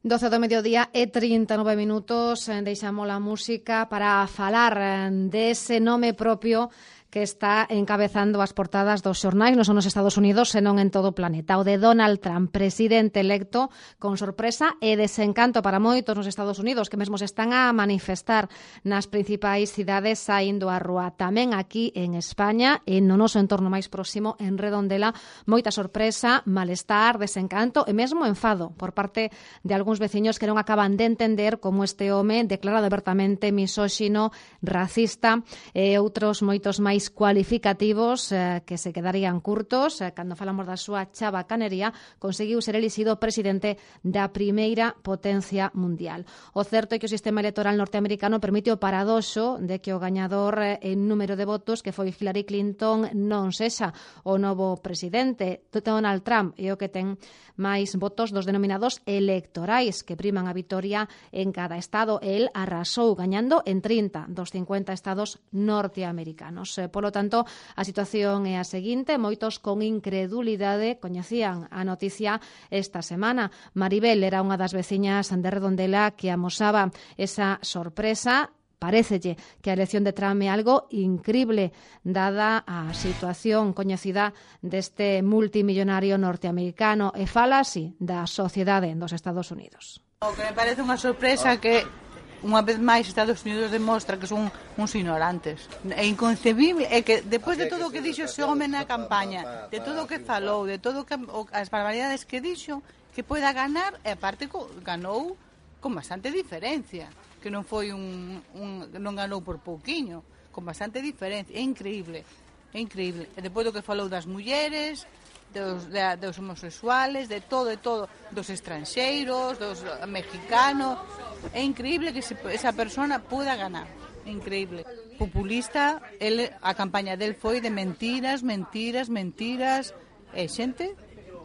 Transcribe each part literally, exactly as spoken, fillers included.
doce do mediodía e trinta e nove minutos. Deixamos a música para falar dese nome propio que está encabezando as portadas dos xornais non só nos Estados Unidos, senón en todo o planeta. O de Donald Trump, presidente electo, con sorpresa e desencanto para moitos nos Estados Unidos, que mesmo se están a manifestar nas principais cidades saindo á rúa. Tamén aquí en España, e no noso entorno máis próximo, en Redondela, moita sorpresa, malestar, desencanto e mesmo enfado por parte de algúns veciños que non acaban de entender como este home declarado abertamente misóxino, racista e outros moitos máis cualificativos eh, que se quedarían curtos. Eh, cando falamos da súa chabacanería, conseguiu ser elixido presidente da primeira potencia mundial. O certo é que o sistema electoral norteamericano permite o paradoxo de que o gañador eh, en número de votos, que foi Hillary Clinton, non sexa o novo presidente. Donald Trump é o que ten máis votos dos denominados electorais, que priman a vitoria en cada estado. El arrasou gañando en trinta dos cincuenta estados norteamericanos. Polo tanto, a situación é a seguinte: moitos con incredulidade coñecían a noticia esta semana. Maribel era unha das veciñas de Redondela que amosaba esa sorpresa. Parécelle que a elección de Trump é algo incrible, dada a situación coñecida deste multimillonario norteamericano, e fala así da sociedade dos Estados Unidos. O que me parece unha sorpresa que unha vez máis Estados Unidos demostra que son uns ignorantes. É inconcebible, é que depois de todo o que dixo ese home na campaña, de todo o que falou, de todo que, as barbaridades que dixo, que poida ganar, e aparte ganou con bastante diferencia, que non foi un, un non ganou por pouquiño, con bastante diferencia. É increíble, é increíble. E depois do que falou das mulleres, dos, de, dos homosexuales, de todo, de todo, dos estranxeiros, dos mexicanos. É increíble que se, esa persona pueda ganar. É increíble. Populista, ele, a campaña del foi de mentiras, mentiras, mentiras. E xente,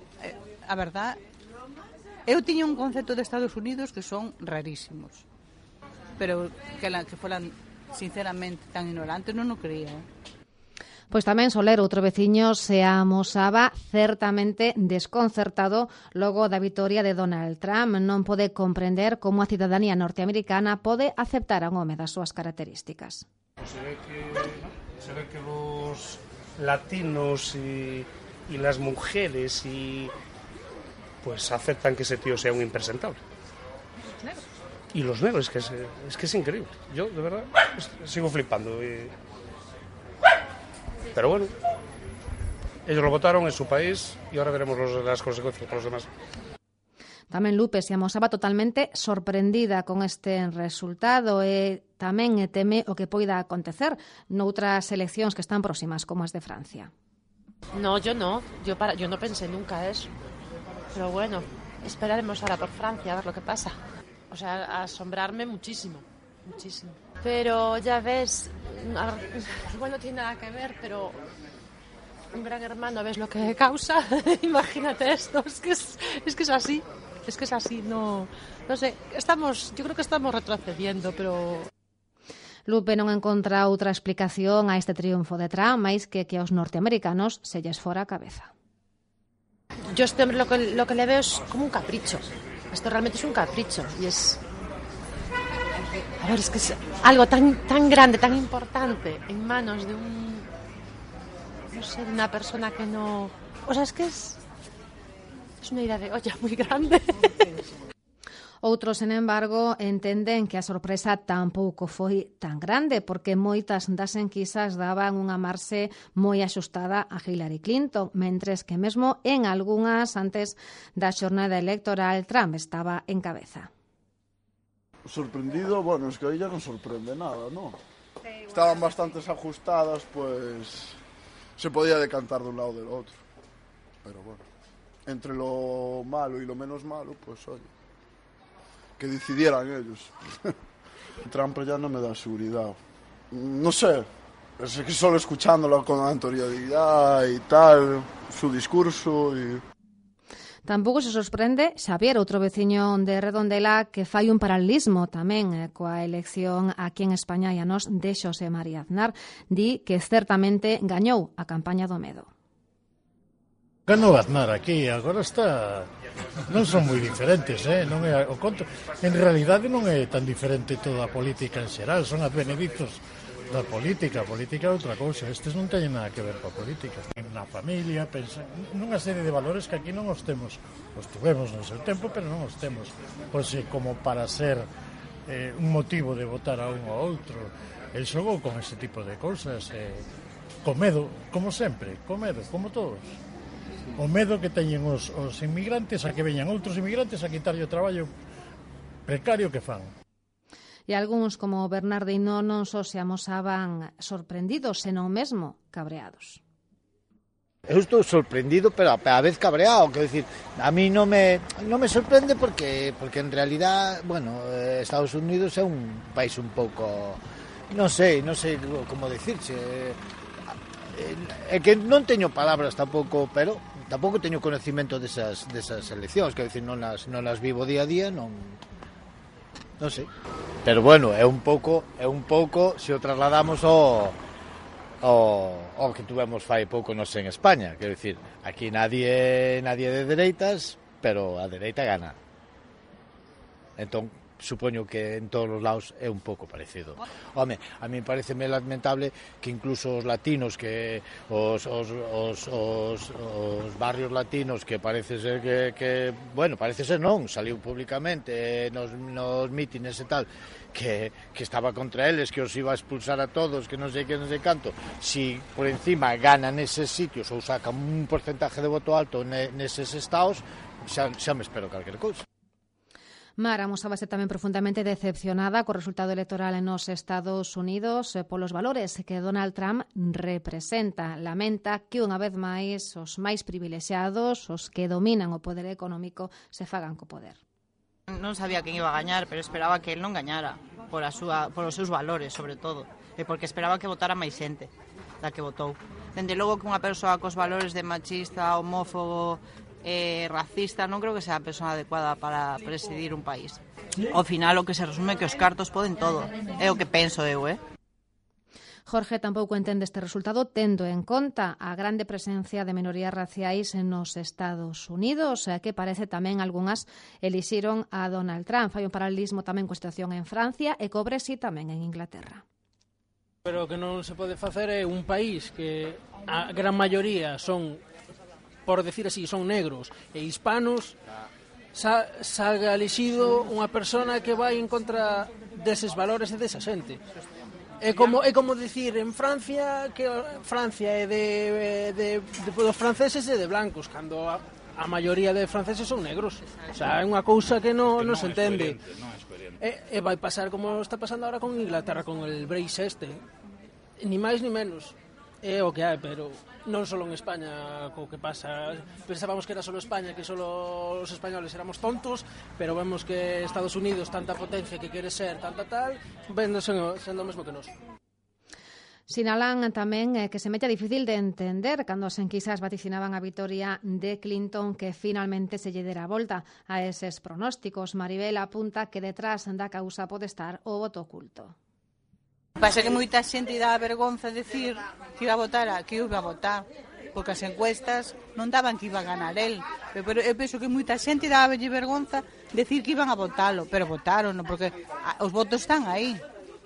a verdad, eu tiña un concepto de Estados Unidos que son rarísimos. Pero que, la, que fueran sinceramente tan ignorantes non o creía. Pois tamén Soler, outro veciño, se amosaba certamente desconcertado logo da vitoria de Donald Trump. Non pode comprender como a cidadanía norteamericana pode aceptar a un home das súas características. Se ve que, se ve que los latinos y, y las mujeres y pues aceptan que ese tío sea un impresentable. Y los negros, es que es, es que es increíble. Yo, de verdad, sigo flipando. Y... Pero bueno, ellos lo votaron en su país y ahora veremos los, las consecuencias para los demás. Tamén Lupe se amosaba totalmente sorprendida con este resultado e tamén teme o que poida acontecer noutras eleccións que están próximas, como as de Francia. No, yo no. Yo, para, yo no pensé nunca eso. Pero bueno, esperaremos ahora por Francia a ver lo que pasa. O sea, a asombrarme muchísimo, muchísimo. Pero ya ves, igual no tiene nada que ver, pero un gran hermano, ¿ves lo que causa? Imagínate esto, es que es, es que es así, es que es así, no, no sé, estamos, yo creo que estamos retrocediendo, pero... Lupe non encontra outra explicación a este triunfo de Trump, máis que que aos norteamericanos se lles fora a cabeza. Yo este hombre lo que, lo que le veo es como un capricho. Esto realmente es un capricho y es... A ver, es que es algo tan, tan grande, tan importante en manos de un... No sé, de una persona que no... O sea, es que es... Es una idea de olla muy grande. Outros, sen embargo, entenden que a sorpresa tampouco foi tan grande, porque moitas das enquisas daban unha marxe moi axustada a Hillary Clinton, mentres que mesmo en algunhas antes da xornada electoral Trump estaba en cabeza. Sorprendido, bueno, es que ahí ya no sorprende nada, ¿no? Estaban bastante ajustadas, pues se podía decantar de un lado o del otro. Pero bueno, entre lo malo y lo menos malo, pues oye, que decidieran ellos. Trump ya no me da seguridad. No sé, es que solo escuchándolo con anterioridad y tal, su discurso y... Tampouco se sorprende Xavier, outro veciño de Redondela, que fai un paralelismo tamén eh, coa elección aquí en España e a nos de Xosé María Aznar. Di que certamente gañou a campaña do medo. Ganou Aznar aquí, agora está non son moi diferentes, eh? non é o conto. En realidade non é tan diferente toda a política en xeral, son advenedizos da política. A política é outra cousa, estes non teñen nada que ver coa política. Na familia, pensa, nunha serie de valores que aquí non os temos, os tuvemos no seu tempo, pero non os temos, pois, como para ser eh, un motivo de votar a un ou outro. El xogou con ese tipo de cousas, eh, co medo, como sempre, co medo, como todos. O medo que teñen os, os inmigrantes a que veñan outros inmigrantes a quitarlle o traballo precario que fan. E algúns, como Bernardino, non só se amosaban sorprendidos, senón mesmo cabreados. Eu estou sorprendido, pero a vez cabreado, quero dicir, a mí non me non me sorprende porque porque en realidad, bueno, Estados Unidos é un país un pouco, non sei, non sei como dicirche, é que non teño palabras tampouco, pero tampouco teño conocimento desas desas eleccións, quero dicir, non as non as vivo día a día, non non sei. Pero bueno, é un pouco, é un pouco se o trasladamos ao O, o que tuvemos fai pouco nos en España, quero dicir, aquí nadie nadie de dereitas, pero a dereita gana. Entón, supoño que en todos os lados é un pouco parecido. Home, a mí pareceme lamentable que incluso os latinos, que os, os, os, os, os barrios latinos, que parece ser que, que bueno, parece ser non, saliu públicamente nos, nos mítines e tal, que, que estaba contra eles, que os iba a expulsar a todos, que non sei que, non sei canto. Si por encima ganan neses sitios ou sacan un porcentaje de voto alto neses estados, xa, xa me espero calquer cousa. Mara mostrábase tamén profundamente decepcionada co resultado electoral nos Estados Unidos polos valores que Donald Trump representa. Lamenta que unha vez máis os máis privilexiados, os que dominan o poder económico, se fagan co poder. Non sabía quen iba a gañar, pero esperaba que el non gañara por, a súa, por os seus valores, sobre todo, e porque esperaba que votara máis xente da que votou. Dende logo que unha persoa cos valores de machista, homófobo, Eh, racista, non creo que sea a persona adecuada para presidir un país. Ao final o que se resume é que os cartos poden todo. É o que penso eu, eh? Jorge tampouco entende este resultado tendo en conta a grande presencia de minorías raciais nos Estados Unidos, que parece tamén algunhas elixiron a Donald Trump. Fai un paralelismo tamén coa situación en Francia e co Brexit tamén en Inglaterra. Pero o que non se pode facer é un país que a gran maioría son, por decir así, son negros e hispanos, sa, salga elixido unha persona que vai en contra deses valores e desa xente. É como, é como dicir en Francia que Francia é de, de, de, de dos franceses e de blancos, cando a, a maioría de franceses son negros. O sea, é unha cousa que non, non se entende. E, e vai pasar como está pasando ahora con Inglaterra, con el Brexit este. Ni máis ni menos. É o que hai, pero non só en España co que pasa. Pensábamos que era só España, que só os españoles éramos tontos, pero vemos que Estados Unidos, tanta potencia que quere ser, tanta tal, vendo sendo, sendo o mesmo que nós. Sinalan tamén que se mete difícil de entender cando as enquisas vaticinaban a vitoria de Clinton, que finalmente se lle dera a volta a eses pronósticos. Maribel apunta que detrás da causa pode estar o voto oculto. Pasa que moita xente dá vergonza decir que iba a votar a que iba a votar, porque as encuestas non daban que iba a ganar el. Pero eu penso que moita xente daba vergonza decir que iban a votalo, pero votaron, porque os votos están aí.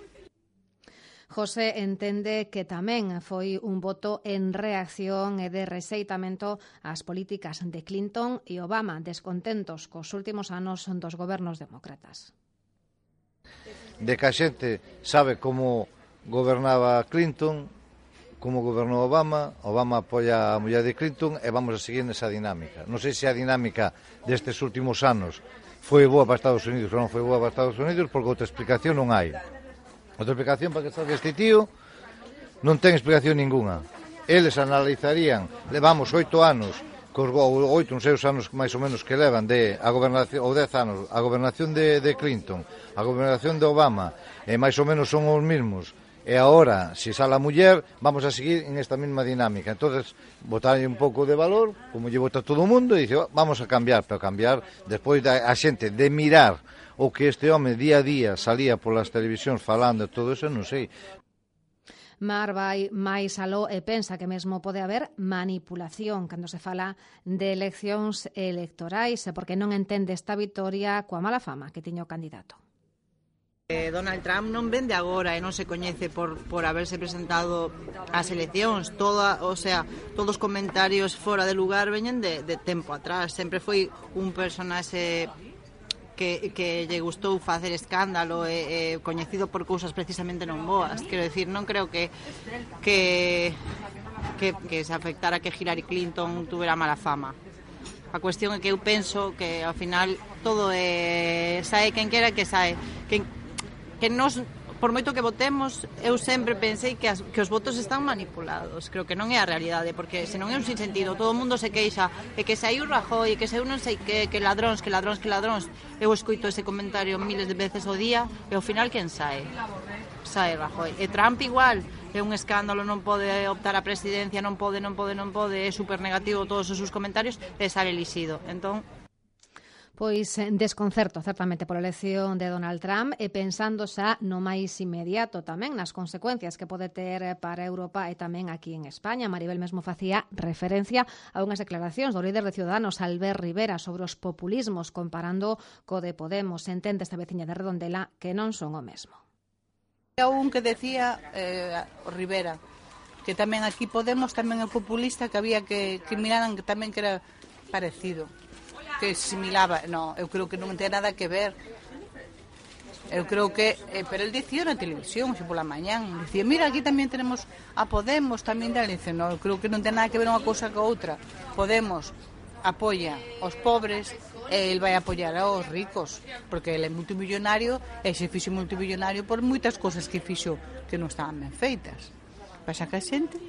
José entende que tamén foi un voto en reacción e de rexeitamento ás políticas de Clinton e Obama, descontentos cos últimos anos dos gobernos demócratas. De que a xente sabe como gobernaba Clinton, como gobernou Obama, Obama apoia a muller de Clinton e vamos a seguir nesa dinámica. Non sei se a dinámica destes últimos anos foi boa para Estados Unidos ou non foi boa para Estados Unidos, porque outra explicación non hai. Outra explicación para que salga este tío non ten explicación ninguna. Eles analizarían, levamos oito anos, cos oito, uns seus anos máis ou menos que levan de a gobernación, ou dez anos, a gobernación de, de Clinton, a gobernación de Obama, e máis ou menos son os mesmos, e agora, se sale a muller, vamos a seguir en esta mesma dinámica. Entonces, botarlle un pouco de valor, como lle vota todo o mundo, e dice, oh, vamos a cambiar, pero cambiar, despois da a xente de mirar o que este home día a día salía polas televisións falando e todo eso, non sei. Mar vai máis aló e pensa que mesmo pode haber manipulación cando se fala de eleccións electorais, porque non entende esta vitoria coa mala fama que tiña o candidato. Donald Trump non vende agora e non se coñece por, por haberse presentado ás eleccións. Toda, o sea, todos os comentarios fora de lugar veñen de, de tempo atrás. Sempre foi un personaxe que, que lle gustou facer escándalo e, e coñecido por cousas precisamente non boas. Quero decir, non creo que que, que, que se afectara que Hillary Clinton tuvera mala fama. A cuestión é que eu penso que ao final todo é sae quen quera que sae. Quen, que nos, por moito que votemos, eu sempre pensei que, as, que os votos están manipulados. Creo que non é a realidade, porque se non é un sinsentido, todo o mundo se queixa, e que saiu Rajoy, e que saiu non sei que, que ladróns, que ladróns, que ladróns. Eu escoito ese comentario miles de veces ao día, e ao final quen sae? Sae Rajoy. E Trump igual, é un escándalo, non pode optar a presidencia, non pode, non pode, non pode, é super negativo todos os seus comentarios, e sale elixido. Entón, Pois desconcerto, certamente, pola elección de Donald Trump e pensando xa no máis inmediato tamén nas consecuencias que pode ter para Europa e tamén aquí en España. Maribel mesmo facía referencia a unhas declaracións do líder de Ciudadanos, Albert Rivera, sobre os populismos comparando co de Podemos. Entende esta veciña de Redondela que non son o mesmo. Há un que decía eh, Rivera, que tamén aquí Podemos tamén é populista, que había que, que miraran que tamén que era parecido, que similaba. No, eu creo que non ten nada que ver. Eu creo que, eh, pero el dicía na televisión, xe pola mañán, dicía, mira, aquí tamén tenemos a Podemos, tamén tal, dice, no, eu creo que non ten nada que ver unha cousa co outra. Podemos apoia aos pobres e el vai apoiar aos ricos, porque ele é multimillonario e se fixo multimillonario por moitas cousas que fixo que non estaban ben feitas. Pasa que a xente,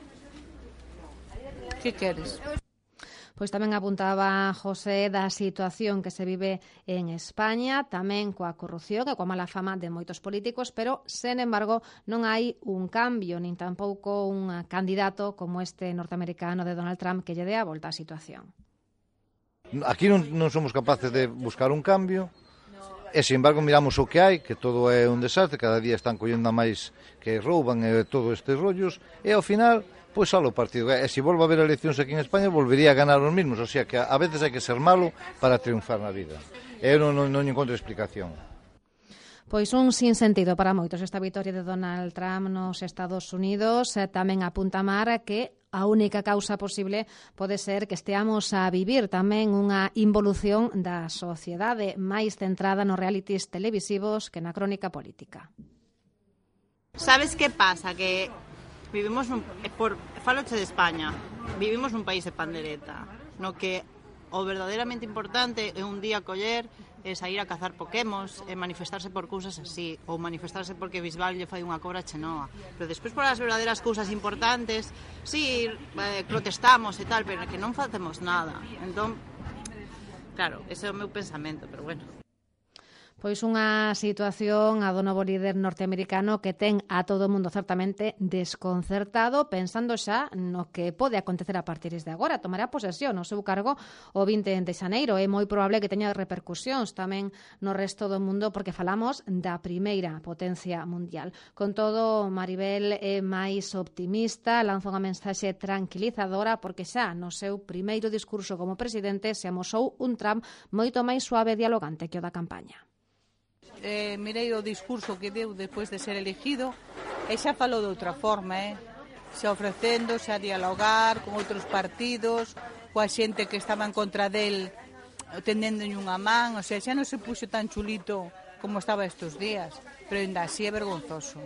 que queres? Pois tamén apuntaba José da situación que se vive en España, tamén coa corrupción e coa mala fama de moitos políticos, pero, sen embargo, non hai un cambio, nin tampouco un candidato como este norteamericano de Donald Trump que lle dé a volta á situación. Aquí non, non somos capaces de buscar un cambio, e, sin embargo, miramos o que hai, que todo é un desastre, cada día están collendo a máis que rouban e todos estes rollos, e, ao final, pois salo o partido. E se volve a haber eleccións aquí en España, volvería a ganar os mismos. O sea que a veces hai que ser malo para triunfar na vida. Eu non, non, non encontro explicación. Pois un sinsentido para moitos esta vitoria de Donald Trump nos Estados Unidos. Tamén apunta Mar que a única causa posible pode ser que esteamos a vivir tamén unha involución da sociedade máis centrada nos realities televisivos que na crónica política. Sabes que pasa? Que vivimos nun, por faloche de España, vivimos nun país de pandereta, no que o verdadeiramente importante é un día coller e sair a cazar Pokémons e manifestarse por cousas así, ou manifestarse porque Bisbal lle fai unha cobra chenoa, pero despois por as verdadeiras cousas importantes, sí, eh, protestamos e tal, pero que non facemos nada. Entón, claro, ese é o meu pensamento, pero bueno. Pois unha situación a do novo líder norteamericano que ten a todo o mundo certamente desconcertado, pensando xa no que pode acontecer a partir de agora. Tomará posesión o seu cargo o vinte de xaneiro. É moi probable que teña repercusións tamén no resto do mundo, porque falamos da primeira potencia mundial. Con todo, Maribel é máis optimista, lanza unha mensaxe tranquilizadora, porque xa no seu primeiro discurso como presidente se amosou un Trump moito máis suave e dialogante que o da campaña. Eh, mirei o discurso que deu despois de ser elegido e xa falou de outra forma, eh? xa ofrecéndose a dialogar con outros partidos, coa xente que estaba en contra del, tendendo unha man, o sea, xa non se puxo tan chulito como estaba estes días, pero ainda así é vergonzoso.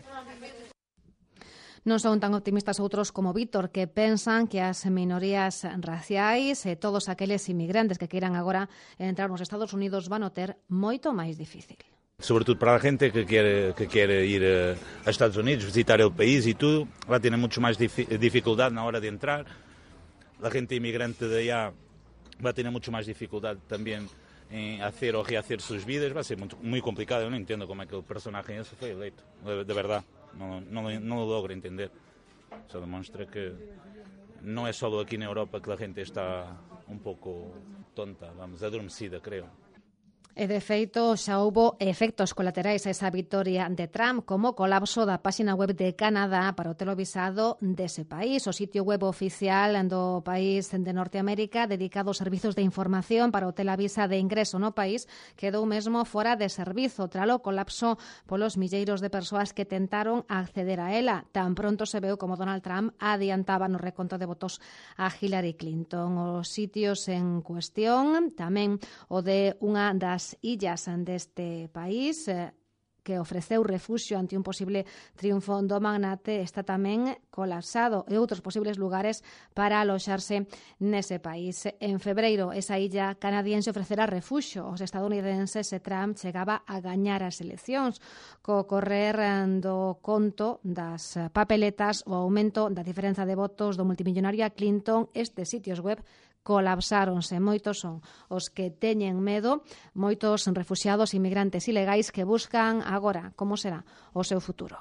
Non son tan optimistas outros como Víctor, que pensan que as minorías raciais e todos aqueles inmigrantes que queiran agora entrar nos Estados Unidos van a ter moito máis difícil. Sobre todo para la gente que quiere, que quiere ir eh, a Estados Unidos, visitar el país y todo, va a tener mucho más dif- dificultad a la hora de entrar. La gente inmigrante de allá va a tener mucho más dificultad también en hacer o rehacer sus vidas. Va a ser muy, muy complicado. Yo no entiendo cómo es que el personaje ese fue electo, de, de verdad. No, no, no lo logro entender. Eso demuestra que no es solo aquí en Europa que la gente está un poco tonta, vamos, adormecida, creo. E, de feito, xa houbo efectos colaterais a esa vitoria de Trump, como o colapso da páxina web de Canadá para o televisado dese país. O sitio web oficial do país de Norteamérica dedicado aos servizos de información para o telavisa de ingreso no país quedou mesmo fora de servizo tralo colapso polos milleiros de persoas que tentaron acceder a ela. Tan pronto se veu como Donald Trump adiantaba no reconto de votos a Hillary Clinton. Os sitios en cuestión, tamén o de unha das illas deste país, que ofreceu refuxio ante un posible triunfo do magnate, está tamén colapsado, e outros posibles lugares para aloxarse nese país. En febreiro, esa illa canadiense ofrecerá refuxo aos estadounidenses se Trump chegaba a gañar as eleccións. Co correr do conto das papeletas, o aumento da diferenza de votos do multimillonario a Clinton, estes sitios web colapsáronse. Moitos son os que teñen medo, moitos refuxiados e inmigrantes ilegais que buscan agora como será o seu futuro.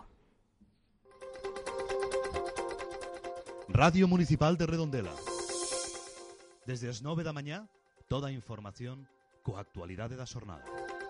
Radio Municipal de Redondela. Desde as nove da mañá, toda a información coa actualidade da xornada.